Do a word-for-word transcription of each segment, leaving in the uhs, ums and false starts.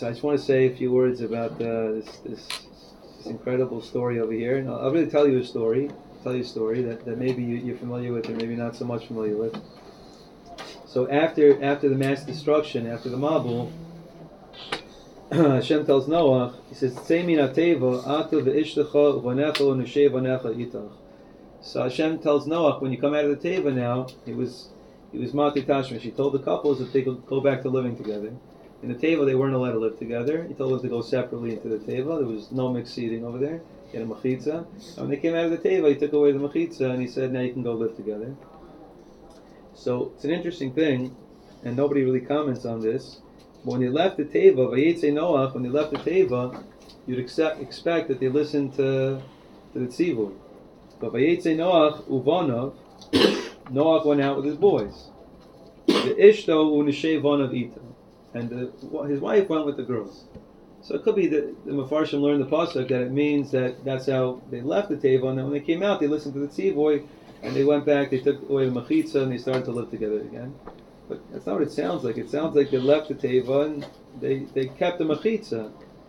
So I just want to say a few words about uh, this, this this incredible story over here. And I'll, I'll really tell you a story. Tell you a story that, that maybe you, you're familiar with, or maybe not so much familiar with. So after after the mass destruction, after the Mabul, Hashem tells Noah, he says, "Tzei min hateva, atu ve'ishtecha uvanecha u'neshei vanecha itach." So Hashem tells Noah, when you come out of the Teva now, he was he was Mati Tashmish. He told the couples that they could go back to living together. In the Teva, they weren't allowed to live together. He told them to go separately into the Teva. There was no mixed seating over there. He had a mechitza. And when they came out of the Teva, he took away the mechitza and he said, now you can go live together. So it's an interesting thing, and nobody really comments on this. But when they left the Teva, Vayetze Noach, when they left the Teva, you'd accept, expect that they listened to, to the Tzivur. But Vayetze Noach Uvanov, Noach went out with his boys. The Ishto Uneshei Vanav Ita. And the, his wife went with the girls. So it could be that the Mefarshim learned the pasuk that it means that that's how they left the Teva, and then when they came out, they listened to the Tzivoy, and they went back, they took away the Mechitza, and they started to live together again. But that's not what it sounds like. It sounds like they left the Teva, and they, they kept the Mechitza.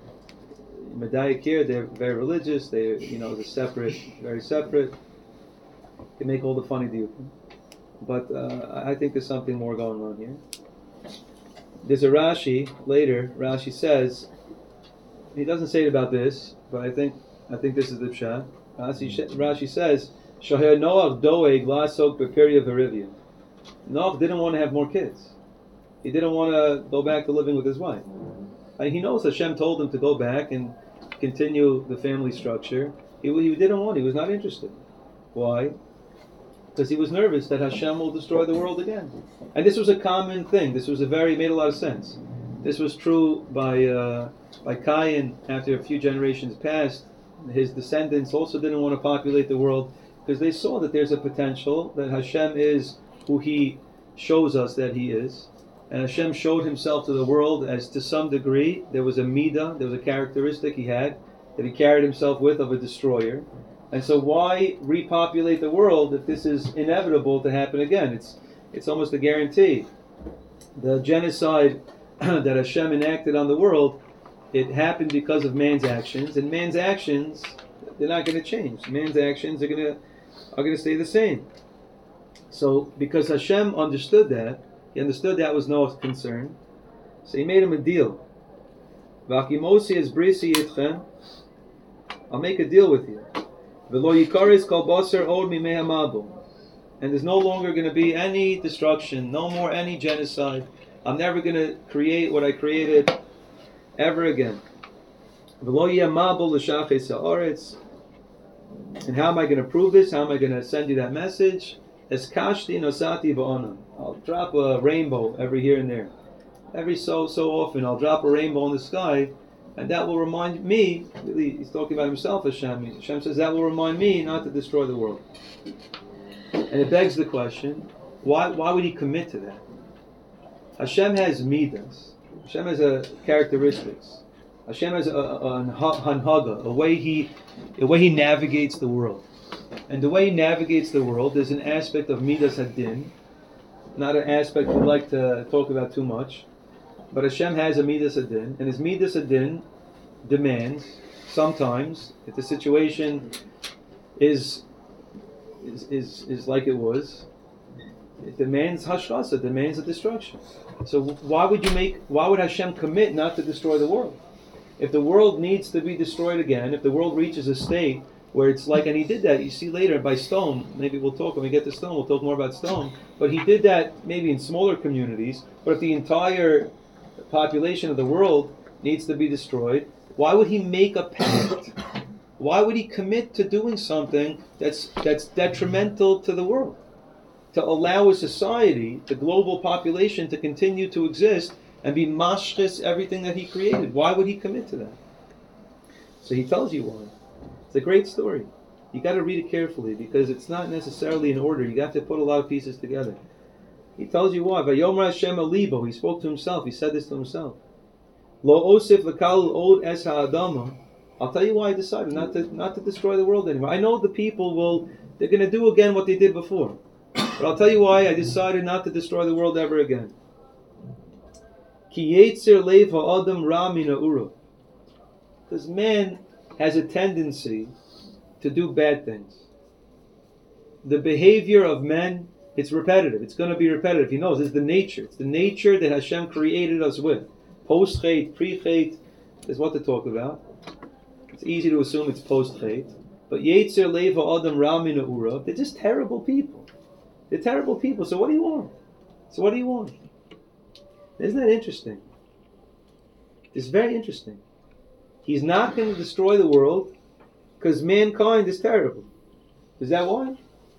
Medayik here, they're very religious, they you know, they're separate, very separate. They make all the funny diukim. But uh, I think there's something more going on here. There's a Rashi later. Rashi says, he doesn't say it about this, but I think I think this is the pshat. Rashi, Rashi says, "Shaher Noach doeg lasok beperia verivia." Noach didn't want to have more kids. He didn't want to go back to living with his wife. And he knows Hashem told him to go back and continue the family structure. He, he didn't want. He was not interested. Why? Because he was nervous that Hashem will destroy the world again. And this was a common thing. This was a very, made a lot of sense. This was true by uh, by Cain after a few generations passed. His descendants also didn't want to populate the world because they saw that there's a potential that Hashem is who He shows us that He is. And Hashem showed Himself to the world as to some degree there was a midah, there was a characteristic He had that He carried Himself with of a destroyer. And so why repopulate the world if this is inevitable to happen again? It's it's almost a guarantee. The genocide that Hashem enacted on the world, it happened because of man's actions, and man's actions, they're not going to change. Man's actions are going to are going to stay the same. So because Hashem understood that, He understood that was Noah's concern, so He made him a deal. V'akimosi es brisi itchem, I'll make a deal with you. And there's no longer going to be any destruction, no more any genocide. I'm never going to create what I created ever again. And how am I going to prove this? How am I going to send you that message? I'll drop a rainbow every here and there. Every so so often I'll drop a rainbow in the sky, and that will remind me, really, he's talking about himself, Hashem. Hashem says that will remind me not to destroy the world. And it begs the question, why why would He commit to that? Hashem has midas. Hashem has a characteristics. Hashem has a, a, a hanhaga, a way he a way He navigates the world. And the way He navigates the world, there's an aspect of midas hadin, not an aspect we like to talk about too much. But Hashem has a midas adin, and His midas adin demands sometimes, if the situation is is is, is like it was, it demands hashkasa, it demands a destruction. So why would you make? Why would Hashem commit not to destroy the world? If the world needs to be destroyed again, if the world reaches a state where it's like, and He did that, you see later by Stone, maybe we'll talk, when we get to Stone, we'll talk more about Stone, but He did that maybe in smaller communities, but if the entire population of the world needs to be destroyed, why would He make a pact? Why would He commit to doing something that's that's detrimental to the world? To allow a society, the global population, to continue to exist and be mashchis everything that He created. Why would He commit to that? So He tells you why. It's a great story. You got to read it carefully because it's not necessarily in order. You got to put a lot of pieces together. He tells you why. Vayomer Hashem alibo. He spoke to himself. He said this to himself. Lo osif lekal od es ha'adama. I'll tell you why I decided not to not to destroy the world anymore. I know the people will. They're going to do again what they did before. But I'll tell you why I decided not to destroy the world ever again. Ki yetzer lev ha'adam ra min ha'ura. Because man has a tendency to do bad things. The behavior of men, it's repetitive. It's going to be repetitive. He knows it's the nature. It's the nature that Hashem created us with. Post-chet, pre-chet, is what to talk about. It's easy to assume it's post-chet. But yetzer lev ha'adam ra min ha'ura, they're just terrible people. They're terrible people. So what do you want? So what do you want? Isn't that interesting? It's very interesting. He's not going to destroy the world because mankind is terrible. Is that why?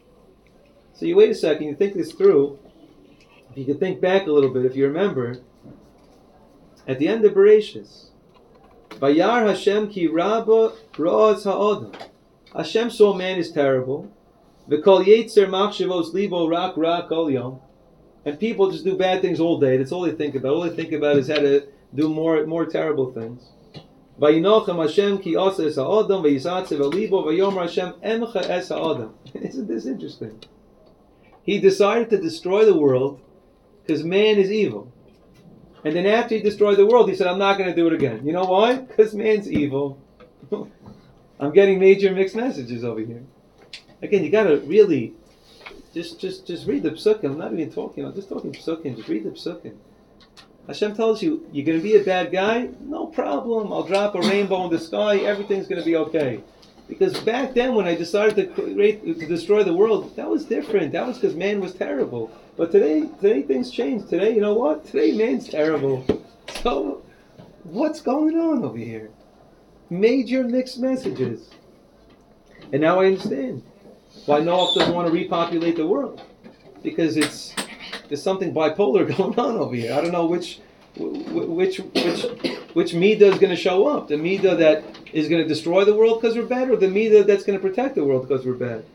So you wait a second, you think this through. If you could think back a little bit, if you remember, at the end of Bereshis, Vayar Hashem ki rabba ra'az ha'adam. Hashem saw man is terrible. V'kol yetzer machshavos libo rak rak kol yom. And people just do bad things all day. That's all they think about. All they think about is how to do more more terrible things. Vayinochem Hashem ki asa es ha'adam v'yisatze v'libo v'yomer Hashem emcha es ha'adam. Isn't this interesting? He decided to destroy the world because man is evil. And then after he destroyed the world, he said, I'm not going to do it again. You know why? Because man's evil. I'm getting major mixed messages over here. Again, you got to really just just just read the psukim. I'm not even talking. I'm just talking psukim. Just read the psukim. Hashem tells you, you're going to be a bad guy? No problem. I'll drop a rainbow in the sky. Everything's going to be okay. Because back then, when I decided to create, to destroy the world, that was different. That was because man was terrible. But today, today things changed. Today, you know what? Today, man's terrible. So, what's going on over here? Major mixed messages. And now I understand why Noah doesn't want to repopulate the world, because it's there's something bipolar going on over here. I don't know which which which which midah is going to show up. The midah that is going to destroy the world because we're bad, or the midah that's going to protect the world because we're bad.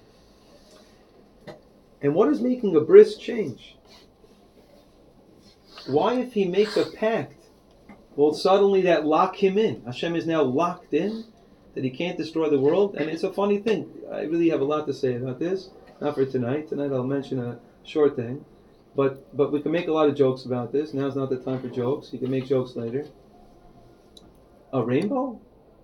And what is making a bris change? Why, if he makes a pact, will suddenly that lock him in? Hashem is now locked in, that he can't destroy the world. And it's a funny thing. I really have a lot to say about this. Not for tonight. Tonight I'll mention a short thing. But but we can make a lot of jokes about this. Now's not the time for jokes. You can make jokes later. A rainbow?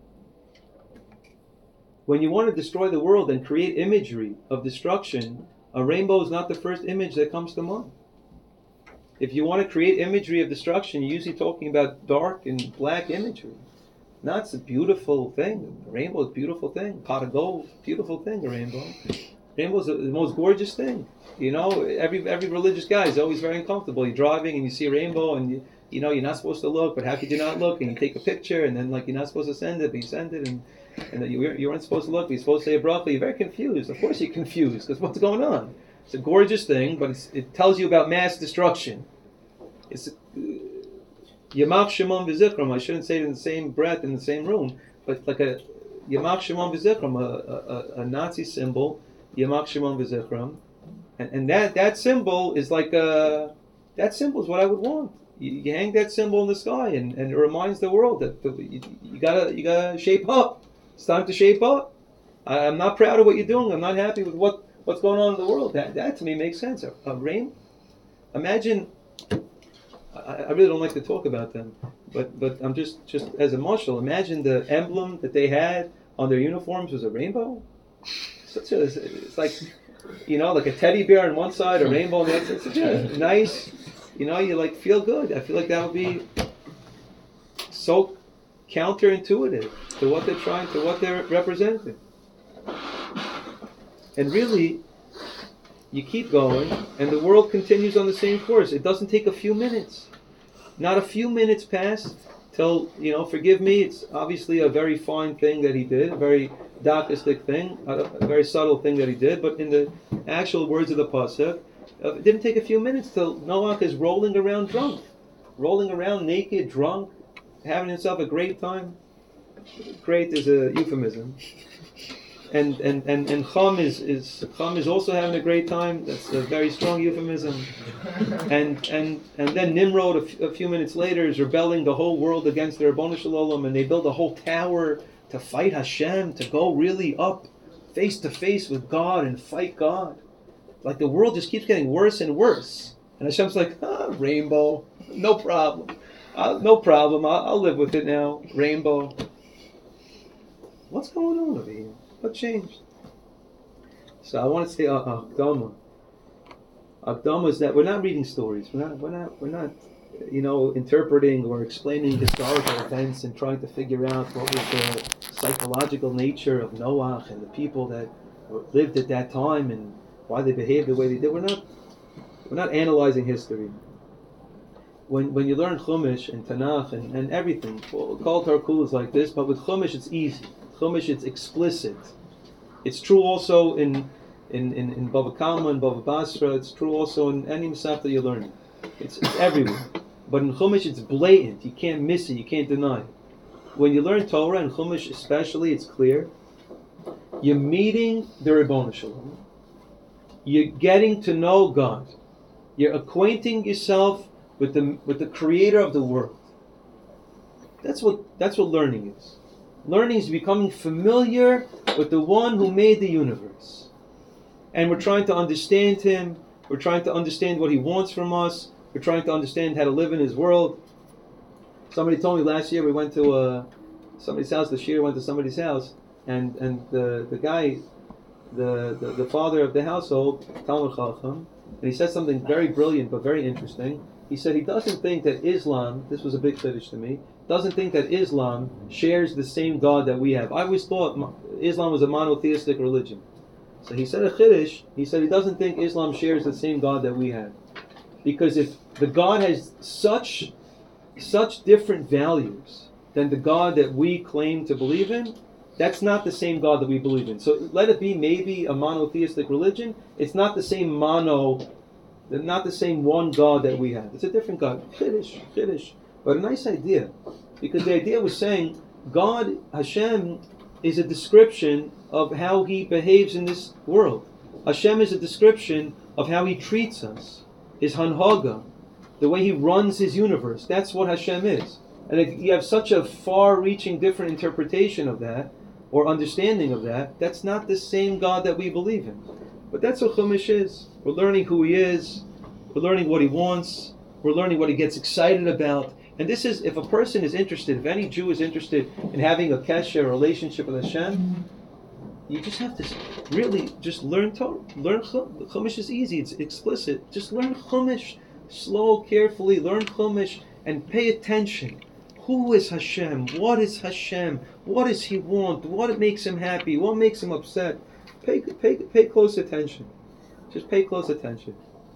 When you want to destroy the world and create imagery of destruction, a rainbow is not the first image that comes to mind. If you want to create imagery of destruction, you're usually talking about dark and black imagery. Now, it's a beautiful thing. A rainbow is a beautiful thing. Pot of gold, beautiful thing, a rainbow. Rainbow is the most gorgeous thing. You know, every every religious guy is always very uncomfortable. You're driving and you see a rainbow and you, you know, you're not supposed to look, but how could you not look? And you take a picture and then like you're not supposed to send it, but you send it and, and you, you weren't supposed to look, but you're supposed to say abruptly. You're very confused. Of course you're confused because what's going on? It's a gorgeous thing, but it's, it tells you about mass destruction. It's Yamach Shemon V'Zichram. I shouldn't say it in the same breath in the same room, but like a Yamach Shemon V'Zichram, a, a, a Nazi symbol, Yamach Shemon V'Zichram, and and that that symbol is like a that symbol is what I would want. You, you hang that symbol in the sky, and, and it reminds the world that the, you, you gotta you gotta shape up. It's time to shape up. I, I'm not proud of what you're doing. I'm not happy with what, what's going on in the world. That that to me makes sense. A, a rain. Imagine. I, I really don't like to talk about them, but but I'm just just as a marshal. Imagine the emblem that they had on their uniforms was a rainbow. Such a, it's like, you know, like a teddy bear on one side, a rainbow on the other. It's such a nice, you know, you like feel good. I feel like that would be so counterintuitive to what they're trying, to what they're representing. And really, you keep going, and the world continues on the same course. It doesn't take a few minutes. Not a few minutes pass till, you know, forgive me, it's obviously a very fine thing that he did, a very Dachistic thing, a, a very subtle thing that he did, but in the actual words of the Pasuk, uh, it didn't take a few minutes till Noach is rolling around drunk. Rolling around naked, drunk, having himself a great time. Great is a euphemism. And and and and Chum is is Chum is also having a great time. That's a very strong euphemism. And and and then Nimrod, a, f- a few minutes later, is rebelling the whole world against the Ribono Shel Olam, and they build a whole tower to fight Hashem, to go really up, face to face with God and fight God. Like the world just keeps getting worse and worse. And Hashem's like, ah, rainbow. No problem. Uh, no problem. I'll, I'll live with it now. Rainbow. What's going on over here? What changed? So I want to say uh, Akdama. Akdama is that we're not reading stories. We're not. We're not. We're not. You know, interpreting or explaining historical events and trying to figure out what was the psychological nature of Noah and the people that lived at that time and why they behaved the way they did. We're not. We're not analyzing history. When when you learn Chumash and Tanakh and, and everything, well, Kol Tarkul is like this, but with Chumash it's easy. Chumash it's explicit. It's true also in in in, in Bava Kama and Bava Basra. It's true also in any Masaf that you learn. It's, it's everywhere. But in Chumash it's blatant. You can't miss it. You can't deny it. When you learn Torah and Chumash especially, it's clear. You're meeting the Ribono Shalom. You're getting to know God. You're acquainting yourself with the with the Creator of the world. That's what that's what learning is. Learning is becoming familiar with the one who made the universe. And we're trying to understand Him. We're trying to understand what He wants from us. We're trying to understand how to live in His world. Somebody told me last year we went to uh, somebody's house. The shir went to somebody's house, and and the the guy, the the, the father of the household, Talmud Chacham, and he said something very brilliant but very interesting. He said he doesn't think that Islam, this was a big chiddush to me, doesn't think that Islam shares the same God that we have. I always thought Islam was a monotheistic religion. So he said a chiddush, he said he doesn't think Islam shares the same God that we have. Because if the God has such, such different values than the God that we claim to believe in, that's not the same God that we believe in. So let it be maybe a monotheistic religion, it's not the same mono, not the same one God that we have. It's a different God. Chiddush, chiddush. But a nice idea. Because the idea was saying God, Hashem, is a description of how He behaves in this world. Hashem is a description of how He treats us. His hanhaga, the way He runs His universe. That's what Hashem is. And if you have such a far-reaching different interpretation of that, or understanding of that, that's not the same God that we believe in. But that's what Chumash is. We're learning who He is. We're learning what He wants. We're learning what He gets excited about. And this is, if a person is interested, if any Jew is interested in having a kesher, a relationship with Hashem, you just have to really just learn Torah. Learn Chumash. Chumash is easy. It's explicit. Just learn Chumash. Slow, carefully. Learn Chumash and pay attention. Who is Hashem? What is Hashem? What does He want? What makes Him happy? What makes Him upset? Pay, pay, pay close attention. Just pay close attention.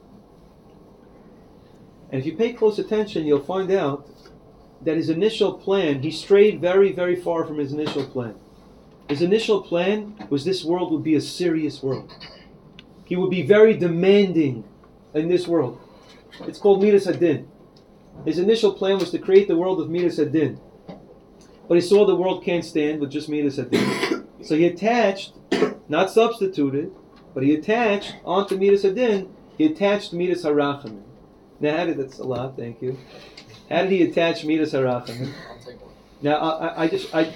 And if you pay close attention, you'll find out that His initial plan, He strayed very, very far from His initial plan. His initial plan was this world would be a serious world. He would be very demanding in this world. It's called Midas Hadin. His initial plan was to create the world with Midas Hadin. But He saw the world can't stand with just Midas Hadin. So He attached, not substituted, but He attached onto Midas Hadin, He attached Midas Harachamim. Now, how did, that's a lot, thank you. How did He attach Midas Harachamim? Now, I, I, I just, I...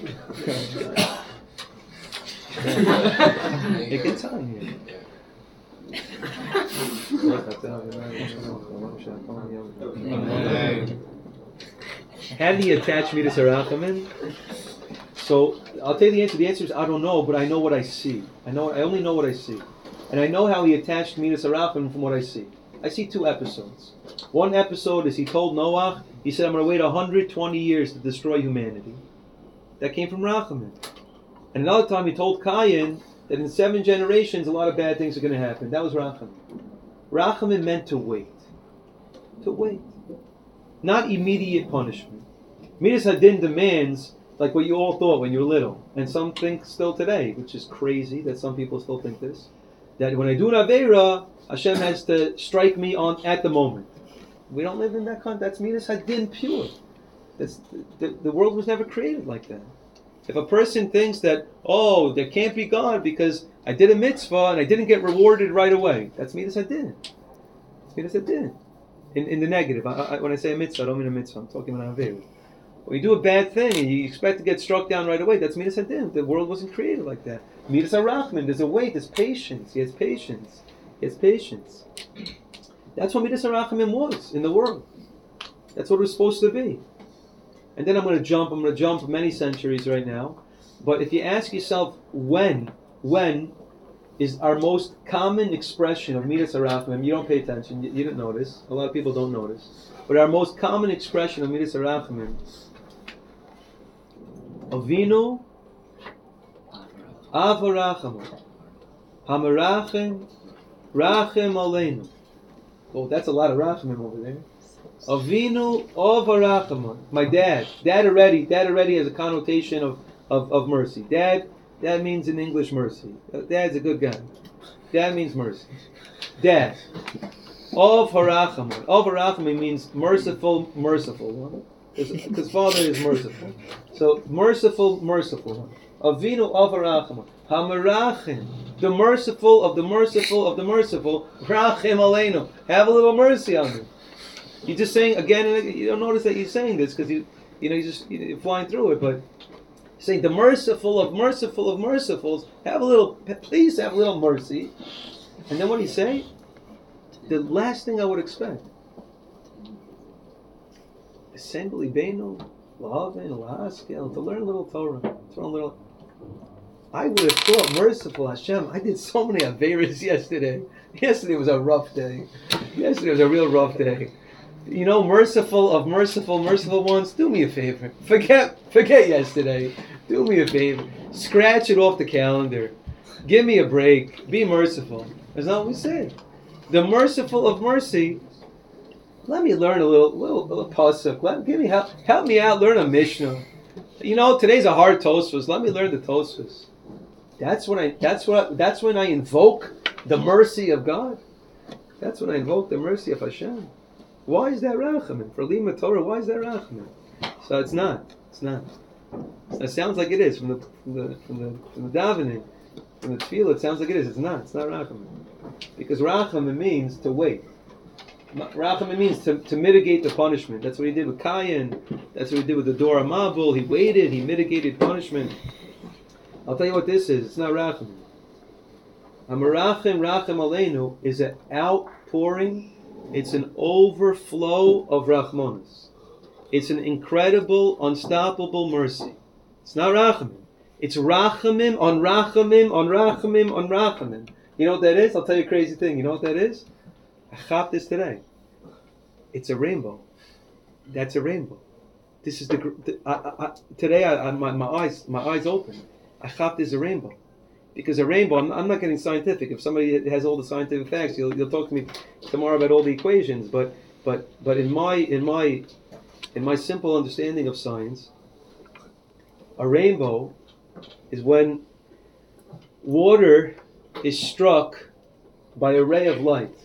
It gets on here. How did He attach Midas Harachamim? So, I'll tell you the answer. The answer is I don't know, but I know what I see. I know. I only know what I see. And I know how He attached Midas Harachamim from what I see. I see two episodes. One episode is He told Noah, He said, I'm going to wait one hundred twenty years to destroy humanity. That came from Rachamim. And another time He told Cain that in seven generations a lot of bad things are going to happen. That was Rachamim. Rachamim meant to wait. To wait. Not immediate punishment. Midas Hadin demands, like what you all thought when you were little, and some think still today, which is crazy that some people still think this, that when I do an Aveira, Hashem has to strike me on at the moment. We don't live in that context. That's Midas Hadin pure. That's, the, the world was never created like that. If a person thinks that, oh, there can't be God because I did a mitzvah and I didn't get rewarded right away, that's Midas Hadin. It's Midas Hadin. In, in the negative. I, I, when I say a mitzvah, I don't mean a mitzvah. I'm talking about an Aveira. When you do a bad thing and you expect to get struck down right away, that's Midas Hadin. The world wasn't created like that. Midas Harachman, there's a wait, there's patience. He has patience. He has patience. That's what Midas Harachamim was in the world. That's what we're supposed to be. And then I'm going to jump, I'm going to jump many centuries right now. But if you ask yourself, when, when is our most common expression of Midas HaRachamim, you don't pay attention, you, you didn't notice, a lot of people don't notice, but our most common expression of Midas HaRachamim, Avinu, Av HaRachamim, Hamarachim, Rachem Aleinu. Oh, that's a lot of Rachamim over there. Avinu, Av HaRachamim. My dad. Dad already, dad already has a connotation of, of, of mercy. Dad, dad means in English mercy. Dad's a good guy. Dad means mercy. Dad. Av HaRachamim. Av HaRachamim means merciful, merciful one. Because Father is merciful. So, merciful, merciful one. Avinu, Av HaRachamim. Hamarachim. The merciful of the merciful of the merciful. Rachem Aleinu. Have a little mercy on me. You're just saying again and again. You don't notice that you're saying this because you, you know, you just you're flying through it. But saying the merciful of merciful of mercifuls. Have a little, please have a little mercy. And then what do you say? The last thing I would expect. Assembly Beinu, Lahavin, Lahaskel, to learn a little Torah, to learn a little. I would have thought merciful Hashem. I did so many Averas yesterday. Yesterday was a rough day. Yesterday was a real rough day. You know, merciful of merciful, merciful ones, do me a favor. Forget forget yesterday. Do me a favor. Scratch it off the calendar. Give me a break. Be merciful. That's not what we say. The merciful of mercy. Let me learn a little little, little pasuk. Let give me help help me out, learn a Mishnah. You know, today's a hard Tosfos. Let me learn the Tosfos. That's when I. That's what. That's when I invoke the mercy of God. That's when I invoke the mercy of Hashem. Why is that Rachamim? For Lima Torah, why is that Rachamim? So it's not. It's not. It sounds like it is from the from the from the from the davening, from the tefillah. It sounds like it is. It's not. It's not Rachamim. Because Rachamim means to wait. Rachamim means to, to mitigate the punishment. That's what he did with Cain. That's what he did with the Dor HaMabul. He waited. He mitigated punishment. I'll tell you what this is. It's not Rachamim. Amarachim Rachem Aleinu is an outpouring. It's an overflow of Rachmanis. It's an incredible, unstoppable mercy. It's not Rachamim. It's Rachamim on Rachamim on Rachamim on Rachamim. You know what that is? I'll tell you a crazy thing. You know what that is? I chopped this today. It's a rainbow. That's a rainbow. This is the, the I, I, today. I, I, my, my eyes, my eyes open. I chopped is a rainbow, because a rainbow. I'm, I'm not getting scientific. If somebody has all the scientific facts, you'll, you'll talk to me tomorrow about all the equations. But but but in my in my in my simple understanding of science, a rainbow is when water is struck by a ray of light.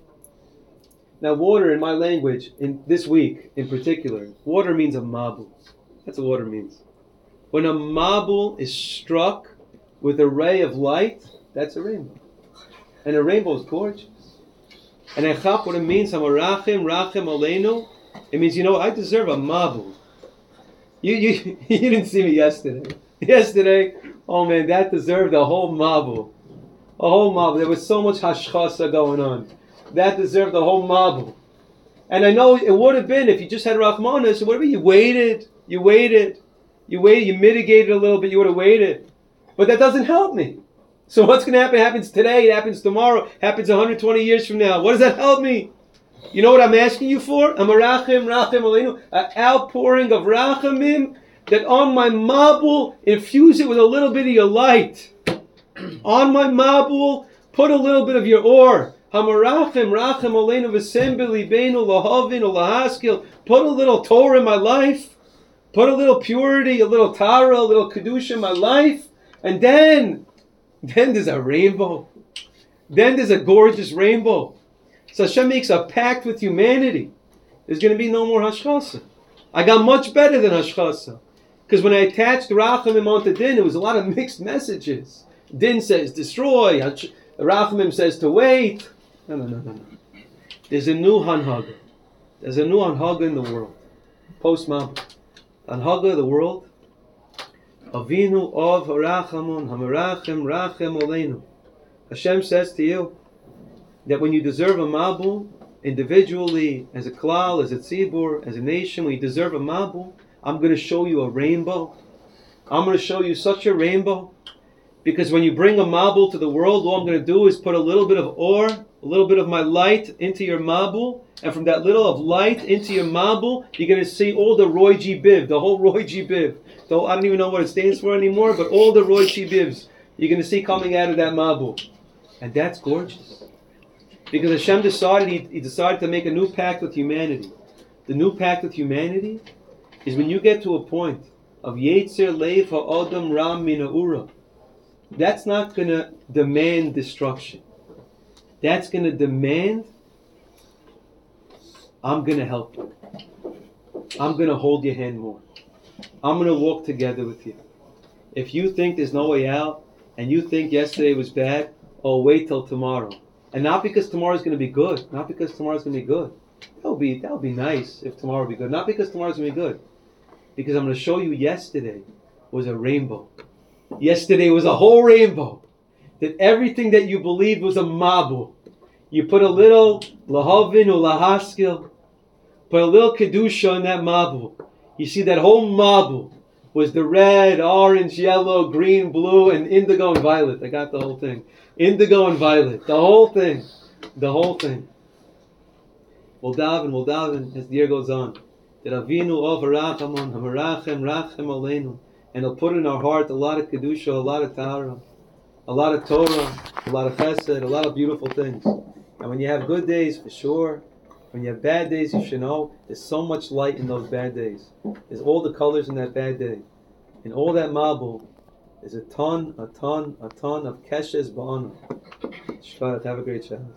Now, water in my language, in this week in particular, water means a mabul. That's what water means. When a mabul is struck with a ray of light, that's a rainbow. And a rainbow is gorgeous. And echap, what it means, hamarachim, rachem aleinu, it means, you know, I deserve a mabul. You, you, you didn't see me yesterday. Yesterday, oh man, that deserved a whole mabul. A whole mabul. There was so much hashchasa going on. That deserved a whole mabul. And I know it would have been, if you just had Rachmanis, it would have been, you waited, you waited, you waited, you mitigated a little bit, you would have waited. But that doesn't help me. So what's going to happen? It happens today, it happens tomorrow, it happens one hundred twenty years from now. What does that help me? You know what I'm asking you for? Amarachim, Rachem Aleinu, an outpouring of Rachamim, that on my mabul, infuse it with a little bit of your light. On my mabul, put a little bit of your ore. Hamarachim, Rachem Aleinu, v'sembeli beinu, lahavin, lahaskel. Put a little Torah in my life. Put a little purity, a little Tara, a little Kedusha in my life. And then, then there's a rainbow. Then there's a gorgeous rainbow. So Hashem makes a pact with humanity. There's going to be no more hashchasa. I got much better than hashchasa. Because when I attached Rachamim onto Din, it was a lot of mixed messages. Din says destroy. Rachamim says to wait. No, no, no, no, no. There's a new Hanhaga. There's a new Hanhaga in the world. Post-Mabul. Hanhaga of the world. Avinu of Rachamun, Hamarachim, Rachem Aleinu. Hashem says to you that when you deserve a Mabul, individually, as a klal, as a tzibur, as a nation, when you deserve a mabul, I'm going to show you a rainbow. I'm going to show you such a rainbow. Because when you bring a mabul to the world, all I'm going to do is put a little bit of or, a little bit of my light into your mabul. And from that little of light into your mabul, you're going to see all the Roy G. Biv, the whole Roy G. Biv. So I don't even know what it stands for anymore, but all the Roy G. Bivs you're going to see coming out of that mabul. And that's gorgeous. Because Hashem decided, he, he decided to make a new pact with humanity. The new pact with humanity is when you get to a point of Yetzer Lev Ha'adam Ram Mina'ura. That's not going to demand destruction. That's going to demand, I'm going to help you. I'm going to hold your hand more. I'm going to walk together with you. If you think there's no way out, and you think yesterday was bad, oh, wait till tomorrow. And not because tomorrow's going to be good. Not because tomorrow's going to be good. That would be, that would be nice if tomorrow would be good. Not because tomorrow's going to be good. Because I'm going to show you yesterday was a rainbow. Yesterday was a whole rainbow. That everything that you believed was a mabul. You put a little lahavin or lahaskil, put a little kedusha in that mabul. You see that whole mabul was the red, orange, yellow, green, blue, and indigo and violet. I got the whole thing. Indigo and violet. The whole thing. The whole thing. We'll daven, we'll daven as the year goes on. That Avinu ov harachamon, hamarachem, rachem aleinu. And he'll put in our heart a lot of kedusha, a lot of tahara, a lot of Torah, a lot of chesed, a lot of beautiful things. And when you have good days, for sure. When you have bad days, you should know there's so much light in those bad days. There's all the colors in that bad day. In all that mabul, there's a ton, a ton, a ton of keshes ba'ana. Shkot, have a great Shabbat.